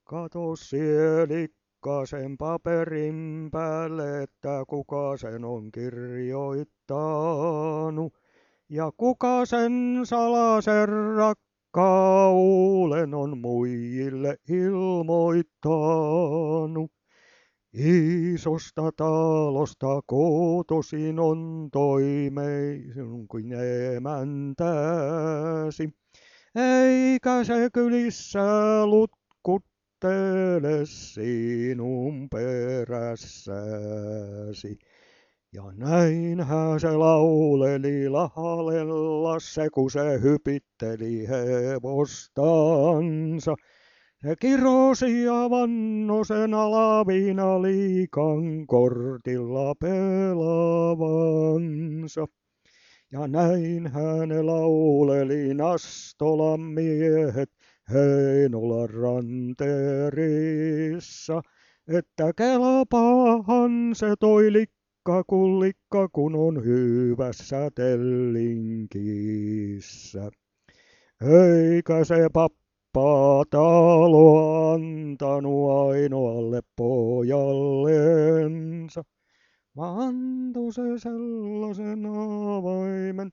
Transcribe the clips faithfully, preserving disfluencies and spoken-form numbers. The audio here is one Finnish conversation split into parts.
Kato sielikkasen paperin päälle, että kuka sen on kirjoittanut. Ja kuka sen salaisen rakkauden on muijille ilmoittanut. Isosta talosta kotoisin on toimeen kuin emäntäsi. Eikä se kylissä lutkuttele sinun perässäsi. Ja näinhän se lauleli Lahdella se, kun se hypitteli hevostansa. Se kirosi ja vanno sen alavina liikan kortilla pelaavansa. Ja näin hän lauleli Nastolan miehet Heinolan ranteerissa, että kelpaahan se toi likka kun likka, kun on hyvässä tellinkissä. Eikä se pappa taloa antanut ainoalle pojallensa, vaan antoi se sellaisen avaimen.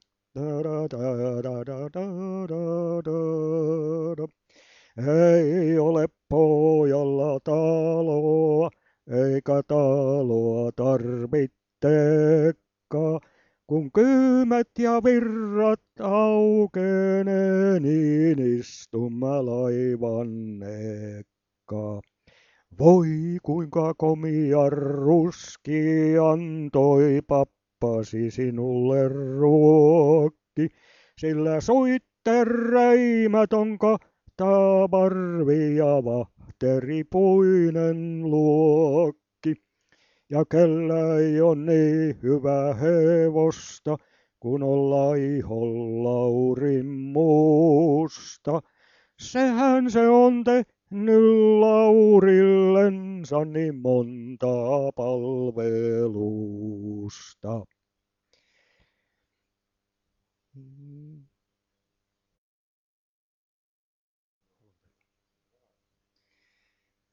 Ei ole pojalla taloa, eikä taloa tarvittekaan, kun kyymet ja virrat aukenee, niin istumme laivannekkaan. Voi kuinka komia ruski antoi pappasi sinulle ruokki, sillä suittereimät on kahta parvia vahteripuinen luokki. Ja kellä ei ole niin hyvä hevosta, kun on Laihon Laurin musta. Sehän se on tehnyt Laurillensa niin monta palvelusta. Mm.